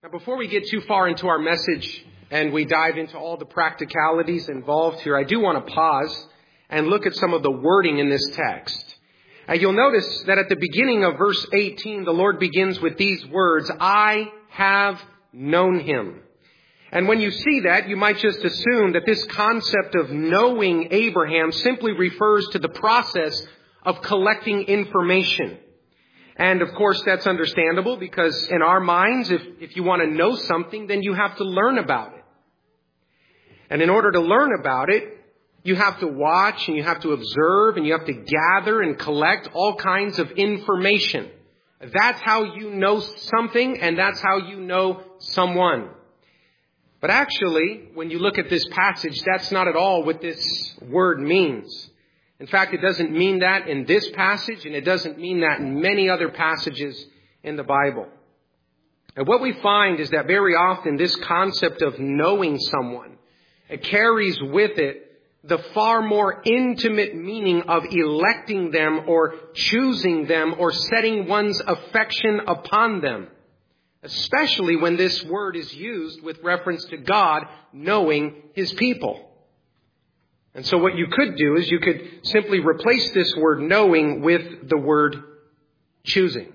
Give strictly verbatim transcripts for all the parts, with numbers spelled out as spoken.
Now, before we get too far into our message and we dive into all the practicalities involved here, I do want to pause and look at some of the wording in this text. Uh, you'll notice that at the beginning of verse eighteen, the Lord begins with these words, I have known him. And when you see that, you might just assume that this concept of knowing Abraham simply refers to the process of collecting information. And of course, that's understandable because in our minds, if, if you want to know something, then you have to learn about it. And in order to learn about it, you have to watch and you have to observe and you have to gather and collect all kinds of information. That's how you know something and that's how you know someone. But actually, when you look at this passage, that's not at all what this word means. In fact, it doesn't mean that in this passage, and it doesn't mean that in many other passages in the Bible. And what we find is that very often this concept of knowing someone, it carries with it the far more intimate meaning of electing them or choosing them or setting one's affection upon them, especially when this word is used with reference to God knowing his people. And so what you could do is you could simply replace this word knowing with the word choosing.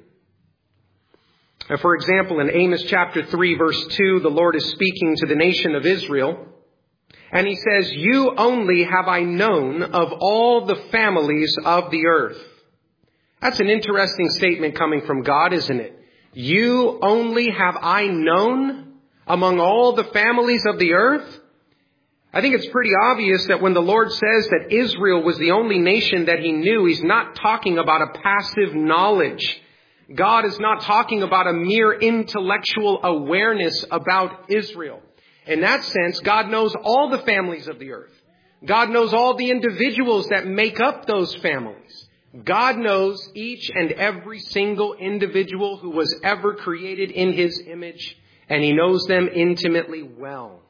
Now, for example, in Amos chapter three, verse two, the Lord is speaking to the nation of Israel. And he says, you only have I known of all the families of the earth. That's an interesting statement coming from God, isn't it? You only have I known among all the families of the earth. I think it's pretty obvious that when the Lord says that Israel was the only nation that he knew, he's not talking about a passive knowledge. God is not talking about a mere intellectual awareness about Israel. In that sense, God knows all the families of the earth. God knows all the individuals that make up those families. God knows each and every single individual who was ever created in his image, and he knows them intimately well.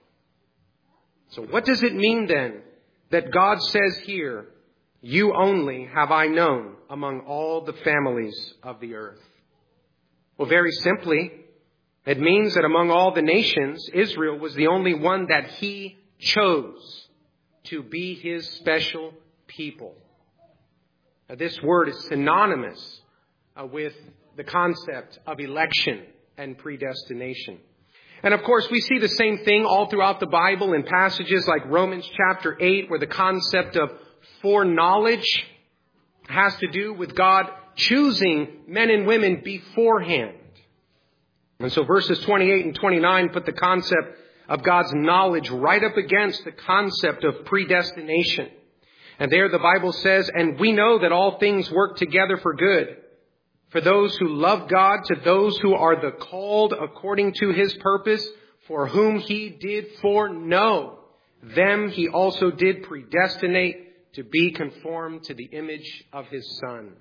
So what does it mean then that God says here, you only have I known among all the families of the earth? Well, very simply, it means that among all the nations, Israel was the only one that he chose to be his special people. Now, this word is synonymous uh, with the concept of election and predestination. And of course, we see the same thing all throughout the Bible in passages like Romans chapter eight, where the concept of foreknowledge has to do with God choosing men and women beforehand. And so verses twenty-eight and twenty-nine put the concept of God's knowledge right up against the concept of predestination. And there the Bible says, and we know that all things work together for good, for those who love God, to those who are the called according to his purpose, for whom he did foreknow, them he also did predestinate to be conformed to the image of his Son.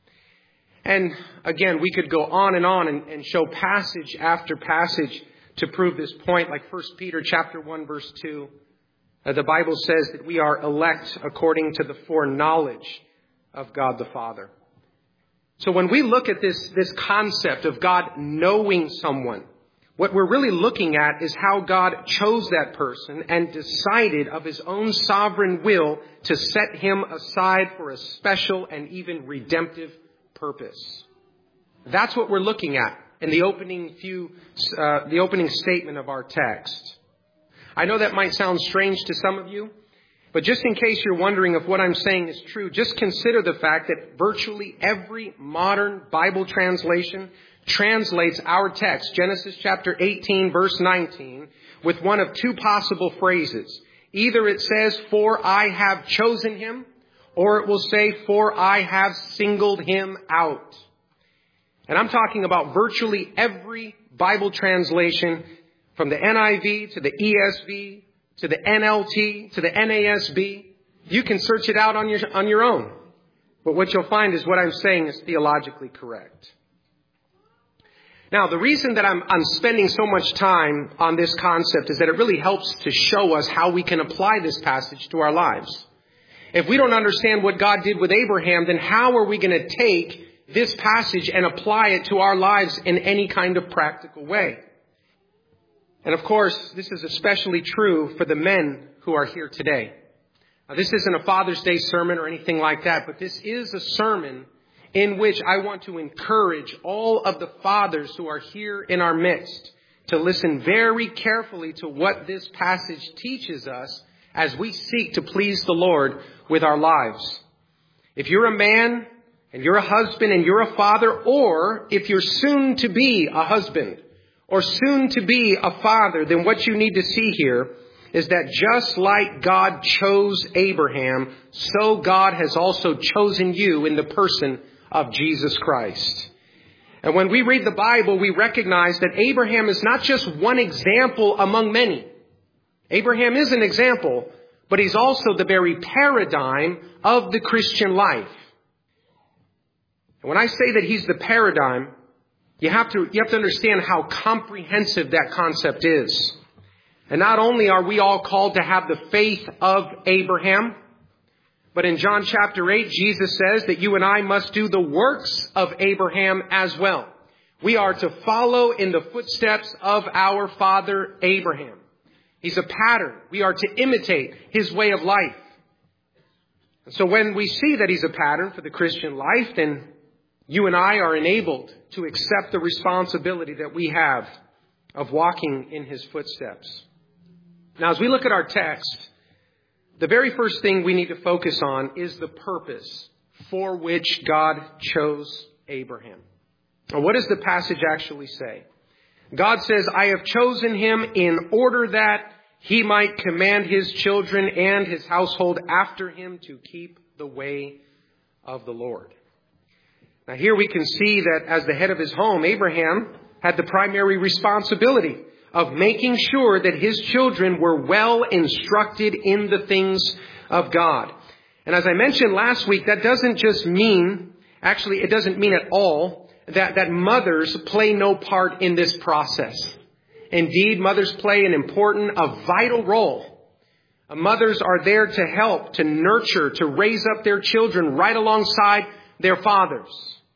And again, we could go on and on and, and show passage after passage to prove this point, like First Peter chapter one, verse two. Uh, the Bible says that we are elect according to the foreknowledge of God the Father. So when we look at this, this concept of God knowing someone, what we're really looking at is how God chose that person and decided of his own sovereign will to set him aside for a special and even redemptive purpose. That's what we're looking at in the opening few, uh, the opening statement of our text. I know that might sound strange to some of you, but just in case you're wondering if what I'm saying is true, just consider the fact that virtually every modern Bible translation translates our text, Genesis chapter eighteen, verse nineteen, with one of two possible phrases. Either it says, for I have chosen him, or it will say, for I have singled him out. And I'm talking about virtually every Bible translation, from the N I V to the E S V to the N L T to the N A S B. You can search it out on your, on your own. But what you'll find is what I'm saying is theologically correct. Now, the reason that I'm, I'm spending so much time on this concept is that it really helps to show us how we can apply this passage to our lives. If we don't understand what God did with Abraham, then how are we going to take this passage and apply it to our lives in any kind of practical way? And of course, this is especially true for the men who are here today. Now, this isn't a Father's Day sermon or anything like that, but this is a sermon in which I want to encourage all of the fathers who are here in our midst to listen very carefully to what this passage teaches us as we seek to please the Lord with our lives. If you're a man and you're a husband and you're a father, or if you're soon to be a husband or soon to be a father, then what you need to see here is that just like God chose Abraham, so God has also chosen you in the person of Jesus Christ. And when we read the Bible, we recognize that Abraham is not just one example among many. Abraham is an example, but he's also the very paradigm of the Christian life. And when I say that he's the paradigm, you have to, you have to understand how comprehensive that concept is. And not only are we all called to have the faith of Abraham, but in John chapter eight, Jesus says that you and I must do the works of Abraham as well. We are to follow in the footsteps of our father Abraham. He's a pattern. We are to imitate his way of life. And so when we see that he's a pattern for the Christian life, then you and I are enabled to accept the responsibility that we have of walking in his footsteps. Now, as we look at our text, the very first thing we need to focus on is the purpose for which God chose Abraham. Now, what does the passage actually say? God says, I have chosen him in order that he might command his children and his household after him to keep the way of the Lord. Now, here we can see that as the head of his home, Abraham had the primary responsibility of making sure that his children were well instructed in the things of God. And as I mentioned last week, that doesn't just mean, actually it doesn't mean at all, that, that mothers play no part in this process. Indeed, mothers play an important, a vital role. Mothers are there to help, to nurture, to raise up their children right alongside their fathers.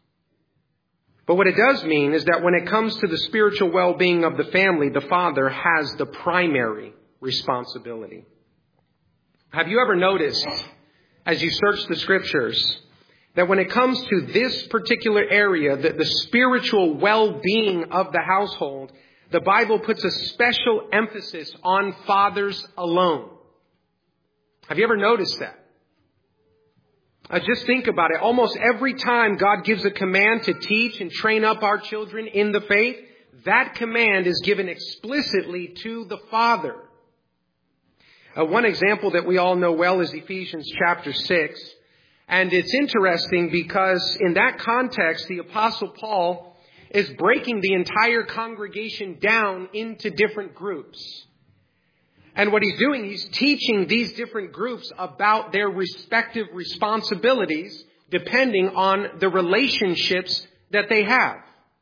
But what it does mean is that when it comes to the spiritual well-being of the family, the father has the primary responsibility. Have you ever noticed, as you search the scriptures, that when it comes to this particular area, the, the spiritual well-being of the household, the Bible puts a special emphasis on fathers alone? Have you ever noticed that? Uh, just think about it. Almost every time God gives a command to teach and train up our children in the faith, that command is given explicitly to the father. Uh, one example that we all know well is Ephesians chapter six. And it's interesting because in that context, the Apostle Paul is breaking the entire congregation down into different groups. And what he's doing, he's teaching these different groups about their respective responsibilities depending on the relationships that they have.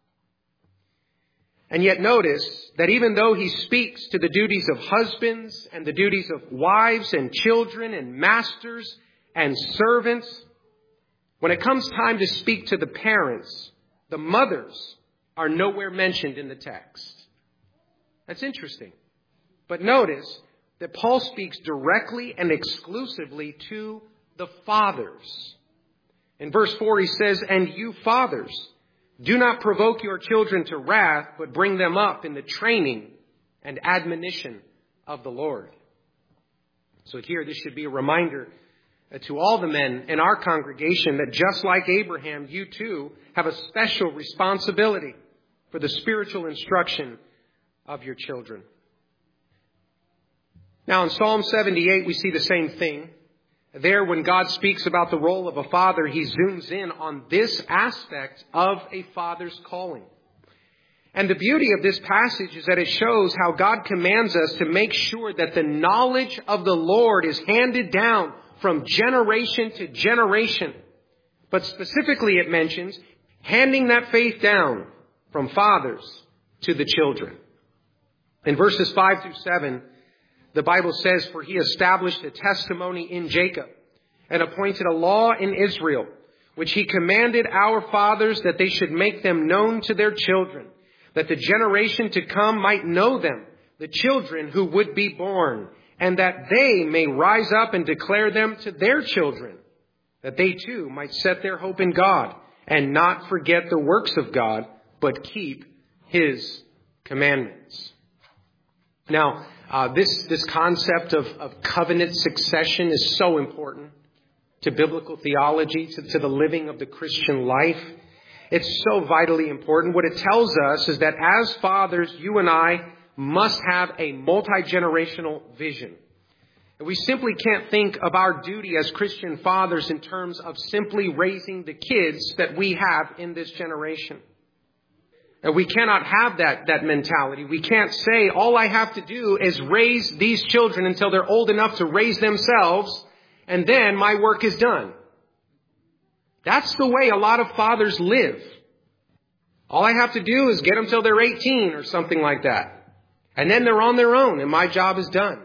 And yet notice that even though he speaks to the duties of husbands and the duties of wives and children and masters and servants, when it comes time to speak to the parents, the mothers are nowhere mentioned in the text. That's interesting. But notice that Paul speaks directly and exclusively to the fathers. In verse four, he says, and you fathers, do not provoke your children to wrath, but bring them up in the training and admonition of the Lord. So here, this should be a reminder to all the men in our congregation that just like Abraham, you too have a special responsibility for the spiritual instruction of your children. Now, in Psalm seventy-eight, we see the same thing. There, when God speaks about the role of a father, he zooms in on this aspect of a father's calling. And the beauty of this passage is that it shows how God commands us to make sure that the knowledge of the Lord is handed down from generation to generation. But specifically, it mentions handing that faith down from fathers to the children. In verses five through seven, the Bible says, for he established a testimony in Jacob and appointed a law in Israel, which he commanded our fathers that they should make them known to their children, that the generation to come might know them, the children who would be born, and that they may rise up and declare them to their children, that they too might set their hope in God and not forget the works of God, but keep His commandments. Now, uh, this, this concept of, of covenant succession is so important to biblical theology, to, to the living of the Christian life. It's so vitally important. What it tells us is that as fathers, you and I must have a multi-generational vision. We simply can't think of our duty as Christian fathers in terms of simply raising the kids that we have in this generation. And we cannot have that, that mentality. We can't say, all I have to do is raise these children until they're old enough to raise themselves, and then my work is done. That's the way a lot of fathers live. All I have to do is get them till they're eighteen or something like that. And then they're on their own and my job is done.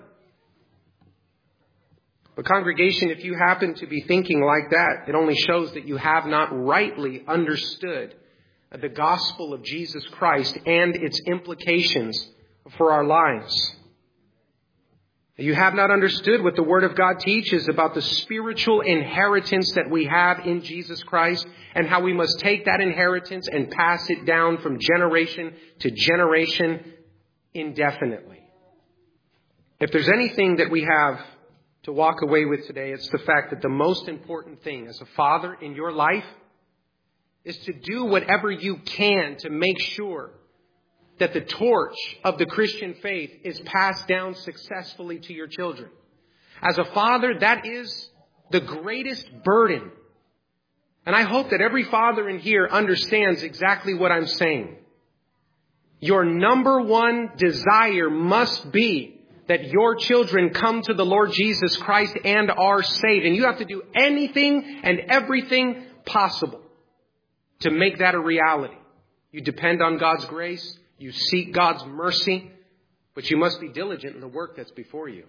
But congregation, if you happen to be thinking like that, it only shows that you have not rightly understood the gospel of Jesus Christ and its implications for our lives. You have not understood what the Word of God teaches about the spiritual inheritance that we have in Jesus Christ and how we must take that inheritance and pass it down from generation to generation indefinitely. If there's anything that we have to walk away with today, it's the fact that the most important thing as a father in your life is to do whatever you can to make sure that the torch of the Christian faith is passed down successfully to your children. As a father, that is the greatest burden. And I hope that every father in here understands exactly what I'm saying. Your number one desire must be that your children come to the Lord Jesus Christ and are saved. And you have to do anything and everything possible to make that a reality. You depend on God's grace. You seek God's mercy. But you must be diligent in the work that's before you.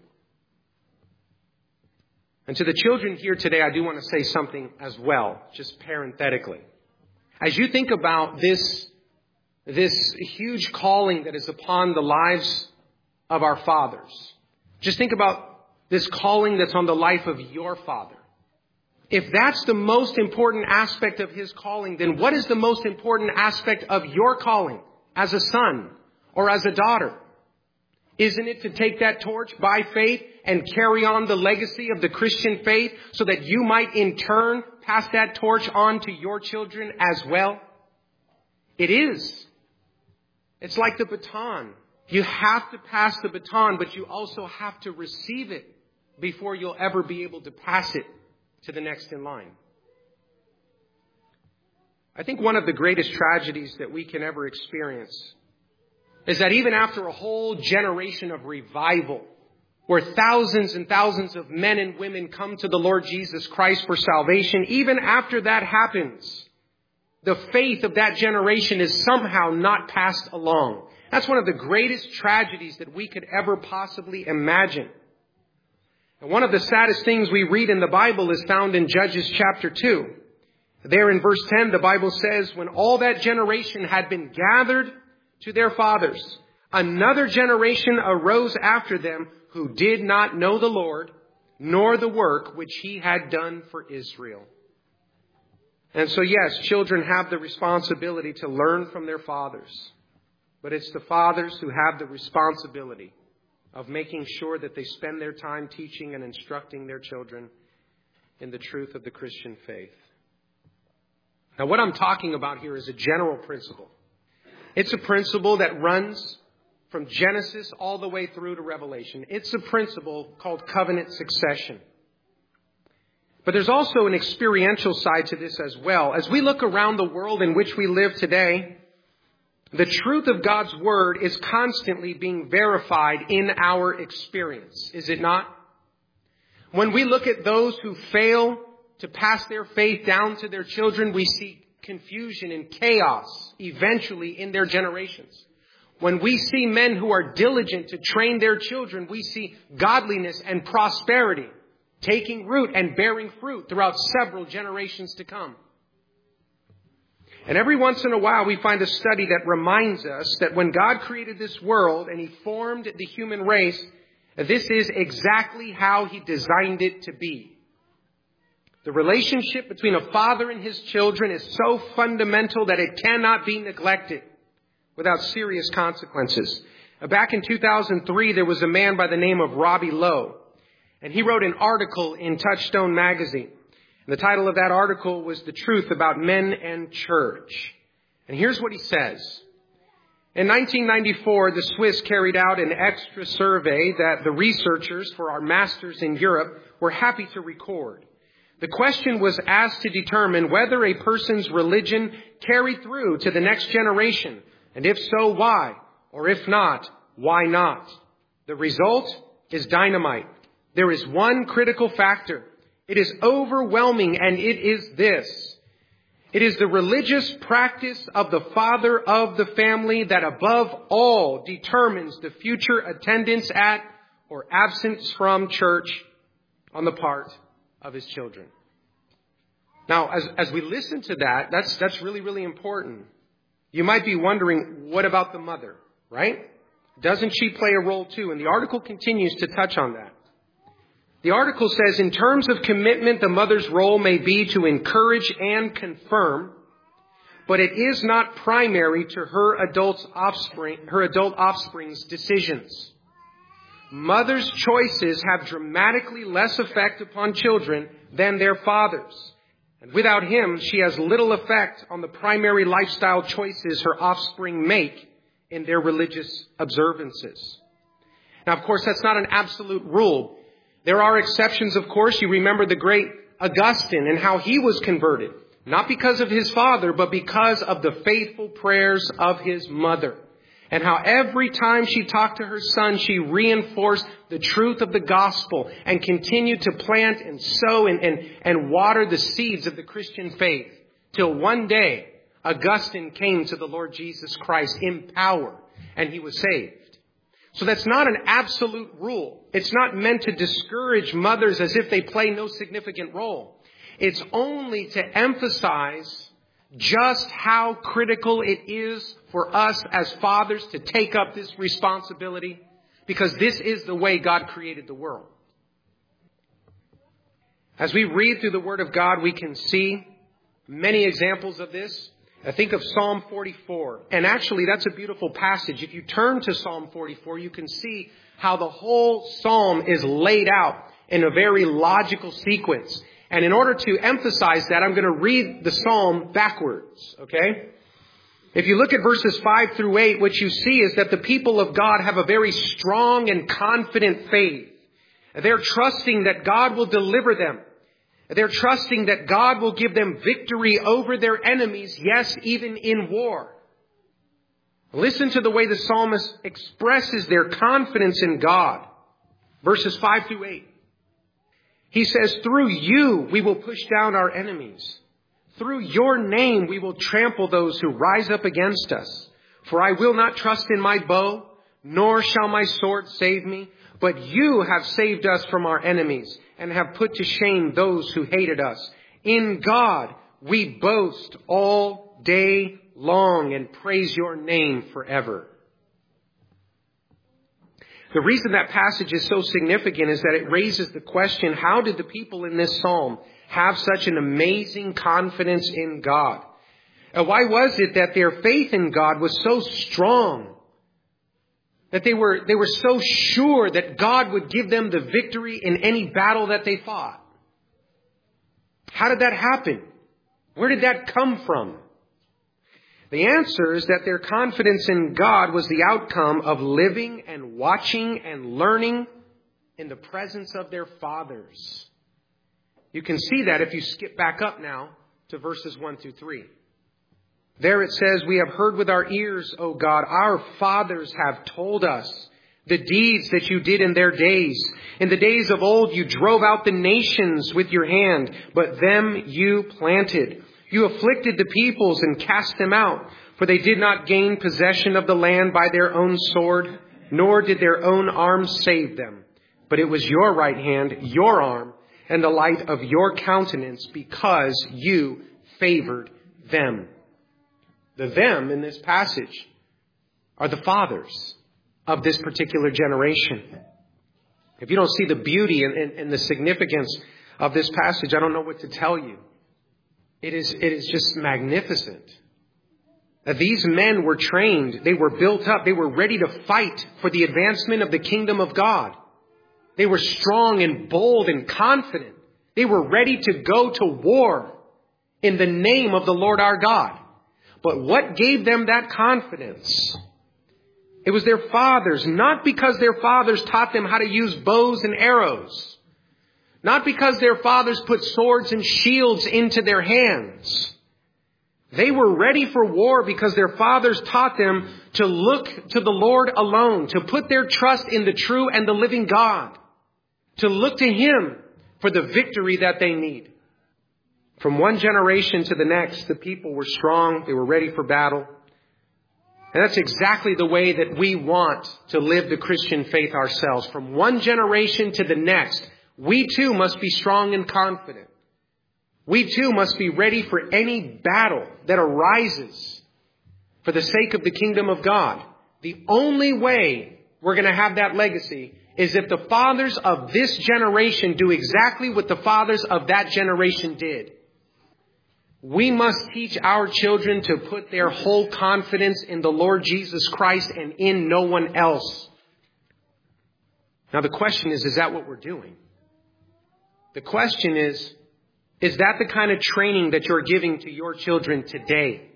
And to the children here today, I do want to say something as well, just parenthetically. As you think about this, this huge calling that is upon the lives of our fathers, just think about this calling that's on the life of your father. If that's the most important aspect of his calling, then what is the most important aspect of your calling as a son or as a daughter? Isn't it to take that torch by faith and carry on the legacy of the Christian faith so that you might in turn pass that torch on to your children as well? It is. It's like the baton. You have to pass the baton, but you also have to receive it before you'll ever be able to pass it to the next in line. I think one of the greatest tragedies that we can ever experience is that even after a whole generation of revival, where thousands and thousands of men and women come to the Lord Jesus Christ for salvation, even after that happens, the faith of that generation is somehow not passed along. That's one of the greatest tragedies that we could ever possibly imagine. And one of the saddest things we read in the Bible is found in Judges chapter two. There in verse ten, the Bible says, when all that generation had been gathered to their fathers, another generation arose after them who did not know the Lord, nor the work which he had done for Israel. And so, yes, children have the responsibility to learn from their fathers. But it's the fathers who have the responsibility of making sure that they spend their time teaching and instructing their children in the truth of the Christian faith. Now, what I'm talking about here is a general principle. It's a principle that runs from Genesis all the way through to Revelation. It's a principle called covenant succession. But there's also an experiential side to this as well. As we look around the world in which we live today, the truth of God's Word is constantly being verified in our experience, is it not? When we look at those who fail to pass their faith down to their children, we see confusion and chaos eventually in their generations. When we see men who are diligent to train their children, we see godliness and prosperity taking root and bearing fruit throughout several generations to come. And every once in a while we find a study that reminds us that when God created this world and He formed the human race, this is exactly how He designed it to be. The relationship between a father and his children is so fundamental that it cannot be neglected without serious consequences. Back in two thousand three, there was a man by the name of Robbie Lowe, and he wrote an article in Touchstone magazine. And the title of that article was The Truth About Men and Church. And here's what he says. In nineteen ninety-four, the Swiss carried out an extra survey that the researchers for our masters in Europe were happy to record. The question was asked to determine whether a person's religion carried through to the next generation, and if so, why? Or if not, why not? The result is dynamite. There is one critical factor. It is overwhelming, and it is this. It is the religious practice of the father of the family that above all determines the future attendance at or absence from church on the part of his children. Now, as, as we listen to that, that's, that's really, really important. You might be wondering, what about the mother, right? Doesn't she play a role too? And the article continues to touch on that. The article says, in terms of commitment, the mother's role may be to encourage and confirm, but it is not primary to her adult offspring, her adult offspring's decisions. Mothers' choices have dramatically less effect upon children than their fathers. And without him, she has little effect on the primary lifestyle choices her offspring make in their religious observances. Now, of course, that's not an absolute rule. There are exceptions, of course. You remember the great Augustine and how he was converted, not because of his father, but because of the faithful prayers of his mother. And how every time she talked to her son, she reinforced the truth of the gospel and continued to plant and sow and, and, and water the seeds of the Christian faith. Till one day, Augustine came to the Lord Jesus Christ in power and he was saved. So that's not an absolute rule. It's not meant to discourage mothers as if they play no significant role. It's only to emphasize just how critical it is for us as fathers to take up this responsibility, because this is the way God created the world. As we read through the Word of God, we can see many examples of this. I think of Psalm forty-four. And actually, that's a beautiful passage. If you turn to Psalm forty-four, you can see how the whole psalm is laid out in a very logical sequence. And in order to emphasize that, I'm going to read the psalm backwards, okay? If you look at verses five through eight, what you see is that the people of God have a very strong and confident faith. They're trusting that God will deliver them. They're trusting that God will give them victory over their enemies, yes, even in war. Listen to the way the psalmist expresses their confidence in God. Verses five through eight. He says, through you we will push down our enemies. Through your name we will trample those who rise up against us. For I will not trust in my bow, nor shall my sword save me. But you have saved us from our enemies and have put to shame those who hated us. In God we boast all day long and praise your name forever. The reason that passage is so significant is that it raises the question, how did the people in this psalm have such an amazing confidence in God? And why was it that their faith in God was so strong? That they were, they were so sure that God would give them the victory in any battle that they fought? How did that happen? Where did that come from? The answer is that their confidence in God was the outcome of living and watching and learning in the presence of their fathers. You can see that if you skip back up now to verses one through three. There it says, we have heard with our ears, O God, our fathers have told us the deeds that you did in their days. In the days of old you drove out the nations with your hand, but them you planted. You afflicted the peoples and cast them out, for they did not gain possession of the land by their own sword, nor did their own arm save them. But it was your right hand, your arm, and the light of your countenance, because you favored them. The them in this passage are the fathers of this particular generation. If you don't see the beauty and, and, and the significance of this passage, I don't know what to tell you. It is, it is just magnificent. That these men were trained, they were built up, they were ready to fight for the advancement of the kingdom of God. They were strong and bold and confident. They were ready to go to war in the name of the Lord our God. But what gave them that confidence? It was their fathers, not because their fathers taught them how to use bows and arrows. Not because their fathers put swords and shields into their hands. They were ready for war because their fathers taught them to look to the Lord alone, to put their trust in the true and the living God, to look to Him for the victory that they need. From one generation to the next, the people were strong. They were ready for battle. And that's exactly the way that we want to live the Christian faith ourselves. From one generation to the next, we too must be strong and confident. We too must be ready for any battle that arises for the sake of the kingdom of God. The only way we're going to have that legacy is if the fathers of this generation do exactly what the fathers of that generation did. We must teach our children to put their whole confidence in the Lord Jesus Christ and in no one else. Now the question is, is that what we're doing? The question is, is that the kind of training that you're giving to your children today?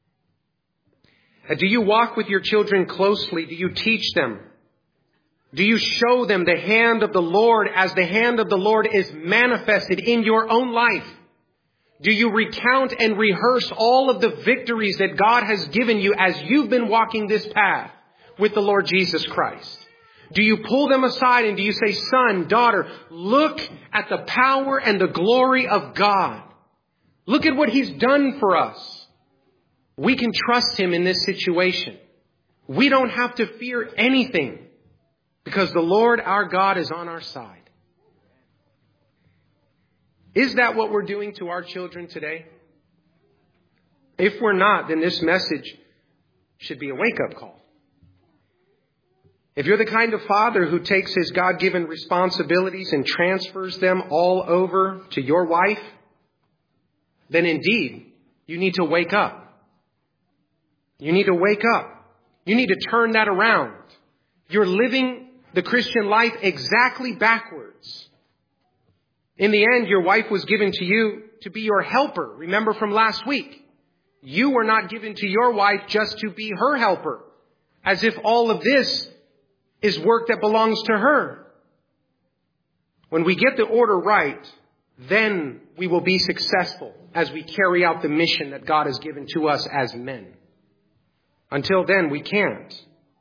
Do you walk with your children closely? Do you teach them? Do you show them the hand of the Lord as the hand of the Lord is manifested in your own life? Do you recount and rehearse all of the victories that God has given you as you've been walking this path with the Lord Jesus Christ? Do you pull them aside and do you say, son, daughter, look at the power and the glory of God. Look at what He's done for us. We can trust Him in this situation. We don't have to fear anything because the Lord our God is on our side. Is that what we're doing to our children today? If we're not, then this message should be a wake-up call. If you're the kind of father who takes his God-given responsibilities and transfers them all over to your wife, then indeed, you need to wake up. You need to wake up. You need to turn that around. You're living the Christian life exactly backwards. In the end, your wife was given to you to be your helper. Remember from last week, you were not given to your wife just to be her helper, as if all of this is work that belongs to her. When we get the order right, then we will be successful as we carry out the mission that God has given to us as men. Until then, we can't.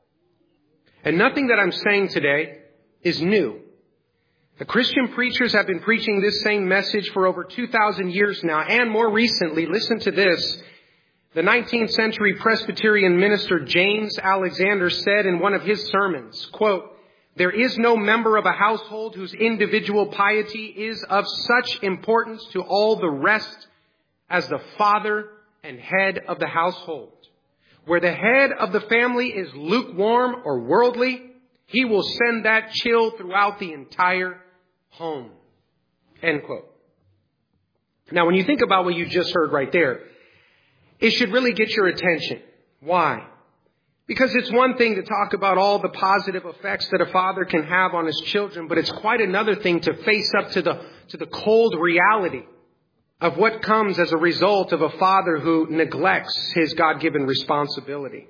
And nothing that I'm saying today is new. The Christian preachers have been preaching this same message for over two thousand years now. And more recently, listen to this. The nineteenth century Presbyterian minister James Alexander said in one of his sermons, quote, "There is no member of a household whose individual piety is of such importance to all the rest as the father and head of the household. Where the head of the family is lukewarm or worldly, he will send that chill throughout the entire home." End quote. Now, when you think about what you just heard right there, it should really get your attention. Why? Because it's one thing to talk about all the positive effects that a father can have on his children, but it's quite another thing to face up to the, to the cold reality of what comes as a result of a father who neglects his God-given responsibility.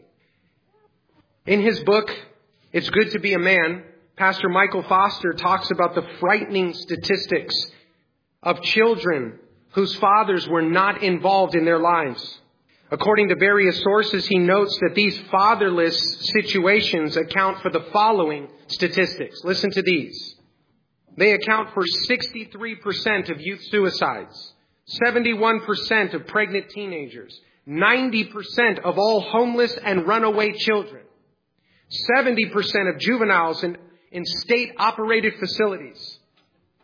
In his book, It's Good to Be a Man, Pastor Michael Foster talks about the frightening statistics of children whose fathers were not involved in their lives. According to various sources, he notes that these fatherless situations account for the following statistics. Listen to these. They account for sixty-three percent of youth suicides, seventy-one percent of pregnant teenagers, ninety percent of all homeless and runaway children, seventy percent of juveniles in, in state-operated facilities,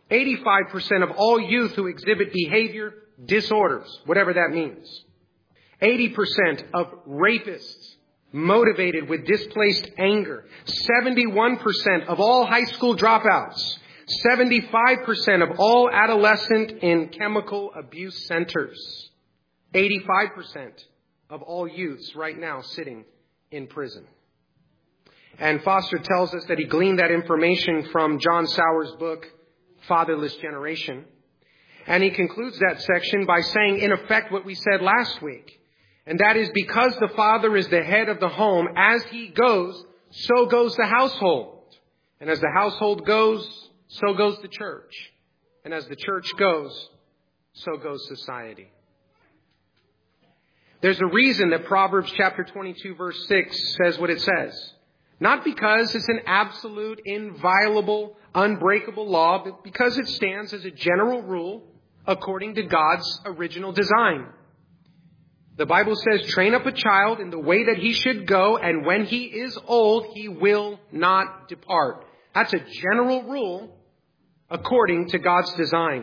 eighty-five percent of all youth who exhibit behavior disorders, whatever that means, eighty percent of rapists motivated with displaced anger. seventy-one percent of all high school dropouts. seventy-five percent of all adolescent in chemical abuse centers. eighty-five percent of all youths right now sitting in prison. And Foster tells us that he gleaned that information from John Sauer's book, Fatherless Generation. And he concludes that section by saying, in effect, what we said last week. And that is, because the father is the head of the home, as he goes, so goes the household. And as the household goes, so goes the church. And as the church goes, so goes society. There's a reason that Proverbs chapter twenty-two verse six says what it says. Not because it's an absolute, inviolable, unbreakable law, but because it stands as a general rule according to God's original design. The Bible says, train up a child in the way that he should go, and when he is old, he will not depart. That's a general rule according to God's design.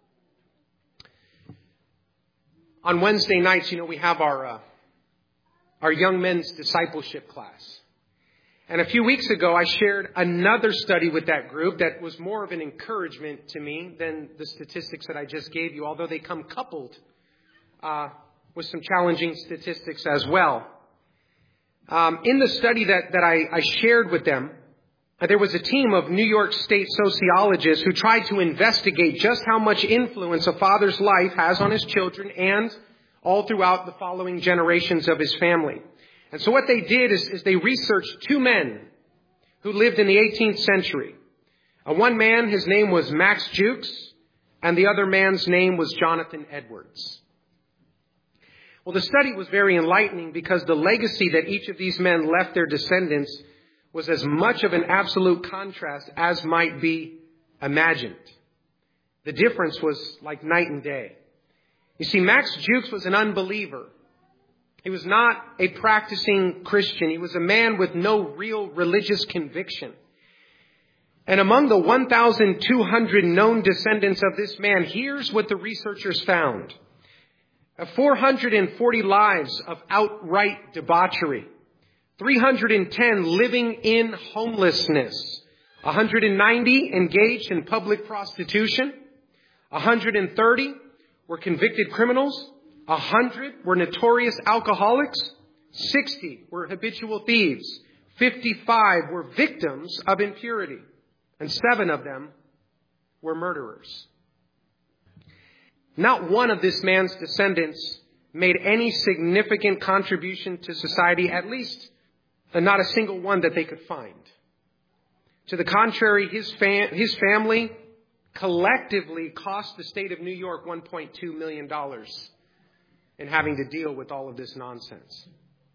On Wednesday nights, you know, we have our uh, our young men's discipleship class. And a few weeks ago, I shared another study with that group that was more of an encouragement to me than the statistics that I just gave you, although they come coupled uh, with some challenging statistics as well. Um, in the study that, that I, I shared with them, uh, there was a team of New York State sociologists who tried to investigate just how much influence a father's life has on his children and all throughout the following generations of his family. And so what they did is, is they researched two men who lived in the eighteenth century. Uh, one man, his name was Max Jukes, and the other man's name was Jonathan Edwards. Well, the study was very enlightening because the legacy that each of these men left their descendants was as much of an absolute contrast as might be imagined. The difference was like night and day. You see, Max Jukes was an unbeliever. He was not a practicing Christian. He was a man with no real religious conviction. And among the one thousand two hundred known descendants of this man, here's what the researchers found. four hundred forty lives of outright debauchery. three hundred ten living in homelessness. one hundred ninety engaged in public prostitution. one hundred thirty were convicted criminals. A hundred were notorious alcoholics. Sixty were habitual thieves. Fifty-five were victims of impurity. And seven of them were murderers. Not one of this man's descendants made any significant contribution to society, at least not a single one that they could find. To the contrary, his, fam- his family collectively cost the state of New York one point two million dollars. In having to deal with all of this nonsense.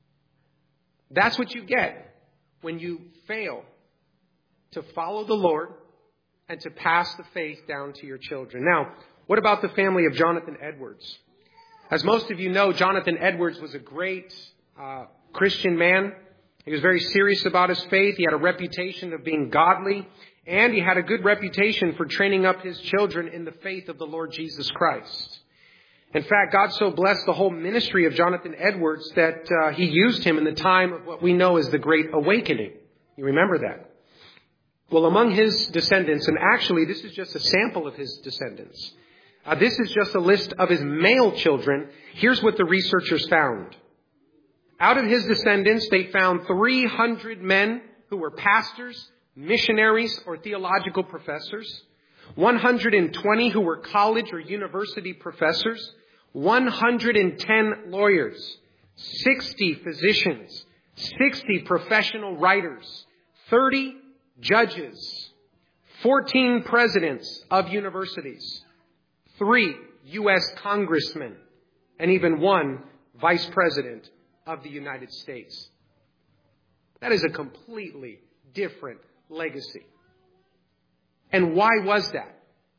That's what you get when you fail to follow the Lord and to pass the faith down to your children. Now, what about the family of Jonathan Edwards? As most of you know, Jonathan Edwards was a great uh, Christian man. He was very serious about his faith. He had a reputation of being godly, and he had a good reputation for training up his children in the faith of the Lord Jesus Christ. In fact, God so blessed the whole ministry of Jonathan Edwards that uh, he used him in the time of what we know as the Great Awakening. You remember that? Well, among his descendants, and actually this is just a sample of his descendants. Uh, this is just a list of his male children. Here's what the researchers found. Out of his descendants, they found three hundred men who were pastors, missionaries, or theological professors. one hundred twenty who were college or university professors. one hundred ten lawyers. sixty physicians. sixty professional writers. thirty judges. fourteen presidents of universities. three U S congressmen. And even one vice president of the United States. That is a completely different legacy. And why was that?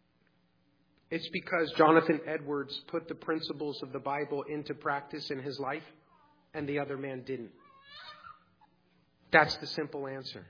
It's because Jonathan Edwards put the principles of the Bible into practice in his life, and the other man didn't. That's the simple answer.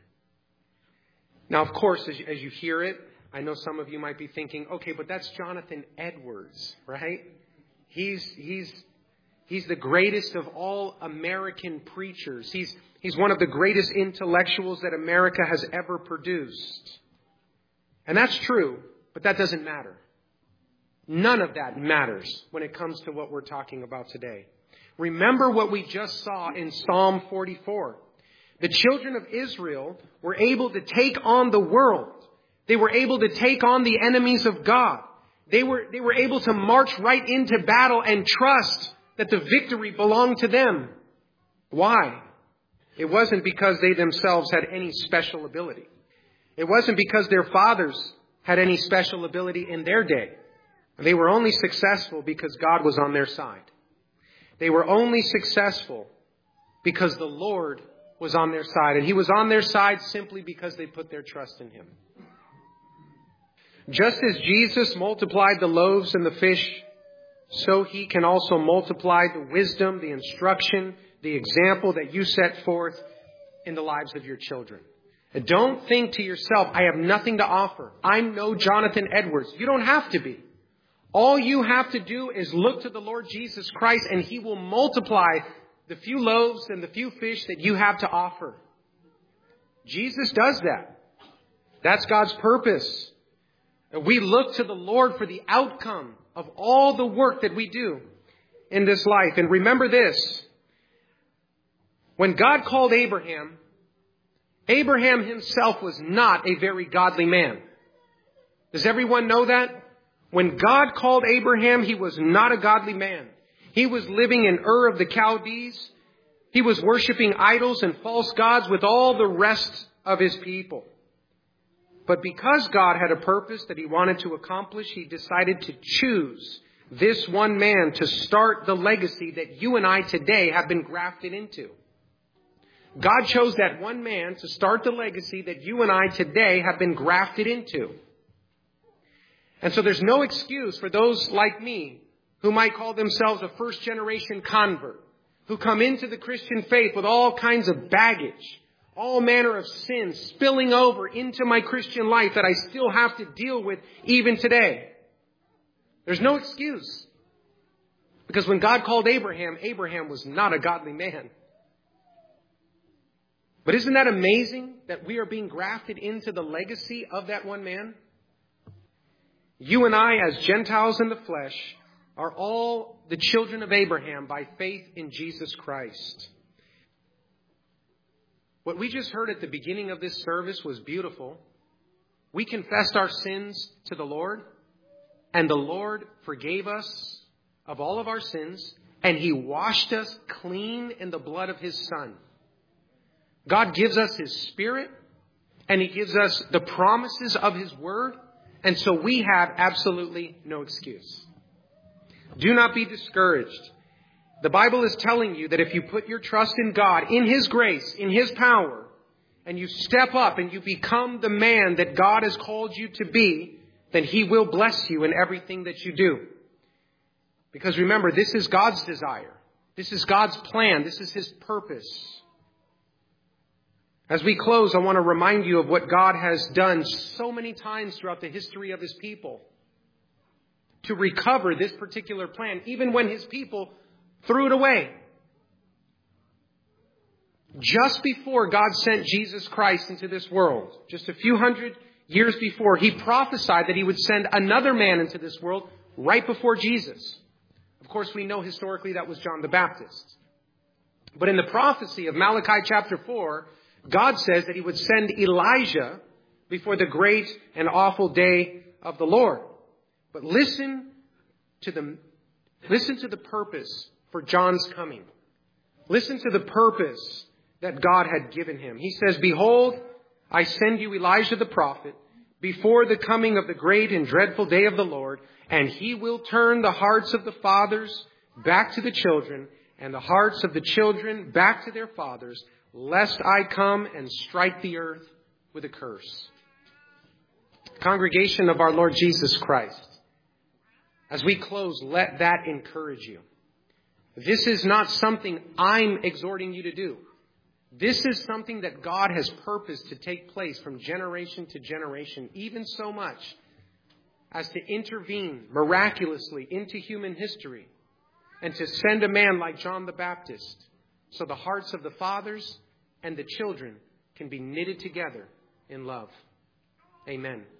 Now, of course, as you, as you hear it, I know some of you might be thinking, okay, but that's Jonathan Edwards, right? He's, he's, He's the greatest of all American preachers. He's, he's one of the greatest intellectuals that America has ever produced. And that's true, but that doesn't matter. None of that matters when it comes to what we're talking about today. Remember what we just saw in Psalm forty-four. The children of Israel were able to take on the world. They were able to take on the enemies of God. They were, they were able to march right into battle and trust that the victory belonged to them. Why? It wasn't because they themselves had any special ability. It wasn't because their fathers had any special ability in their day. They were only successful because God was on their side. They were only successful because the Lord was on their side. And He was on their side simply because they put their trust in Him. Just as Jesus multiplied the loaves and the fish, so He can also multiply the wisdom, the instruction, the example that you set forth in the lives of your children. Don't think to yourself, I have nothing to offer. I'm no Jonathan Edwards. You don't have to be. All you have to do is look to the Lord Jesus Christ, and He will multiply the few loaves and the few fish that you have to offer. Jesus does that. That's God's purpose. We look to the Lord for the outcome of all the work that we do in this life. And remember this. When God called Abraham, Abraham himself was not a very godly man. Does everyone know that? When God called Abraham, he was not a godly man. He was living in Ur of the Chaldees. He was worshiping idols and false gods with all the rest of his people. But because God had a purpose that He wanted to accomplish, He decided to choose this one man to start the legacy that you and I today have been grafted into. God chose that one man to start the legacy that you and I today have been grafted into. And so there's no excuse for those like me who might call themselves a first generation convert, who come into the Christian faith with all kinds of baggage, all manner of sins spilling over into my Christian life that I still have to deal with even today. There's no excuse. Because when God called Abraham, Abraham was not a godly man. But isn't that amazing that we are being grafted into the legacy of that one man? You and I, as Gentiles in the flesh, are all the children of Abraham by faith in Jesus Christ. What we just heard at the beginning of this service was beautiful. We confessed our sins to the Lord, and the Lord forgave us of all of our sins, and He washed us clean in the blood of His Son. God gives us His Spirit, and He gives us the promises of His Word, and so we have absolutely no excuse. Do not be discouraged. The Bible is telling you that if you put your trust in God, in His grace, in His power, and you step up and you become the man that God has called you to be, then He will bless you in everything that you do. Because remember, this is God's desire. This is God's plan. This is His purpose. As we close, I want to remind you of what God has done so many times throughout the history of His people to recover this particular plan, even when His people threw it away. Just before God sent Jesus Christ into this world, just a few hundred years before, He prophesied that He would send another man into this world right before Jesus. Of course, we know historically that was John the Baptist. But in the prophecy of Malachi chapter four, God says that He would send Elijah before the great and awful day of the Lord. But listen to the, listen to the purpose for John's coming. Listen to the purpose that God had given him. He says, "Behold, I send you Elijah the prophet before the coming of the great and dreadful day of the Lord, and He will turn the hearts of the fathers back to the children, and the hearts of the children back to their fathers, lest I come and strike the earth with a curse." Congregation of our Lord Jesus Christ, as we close, let that encourage you. This is not something I'm exhorting you to do. This is something that God has purposed to take place from generation to generation, even so much as to intervene miraculously into human history and to send a man like John the Baptist so the hearts of the fathers and the children can be knitted together in love. Amen.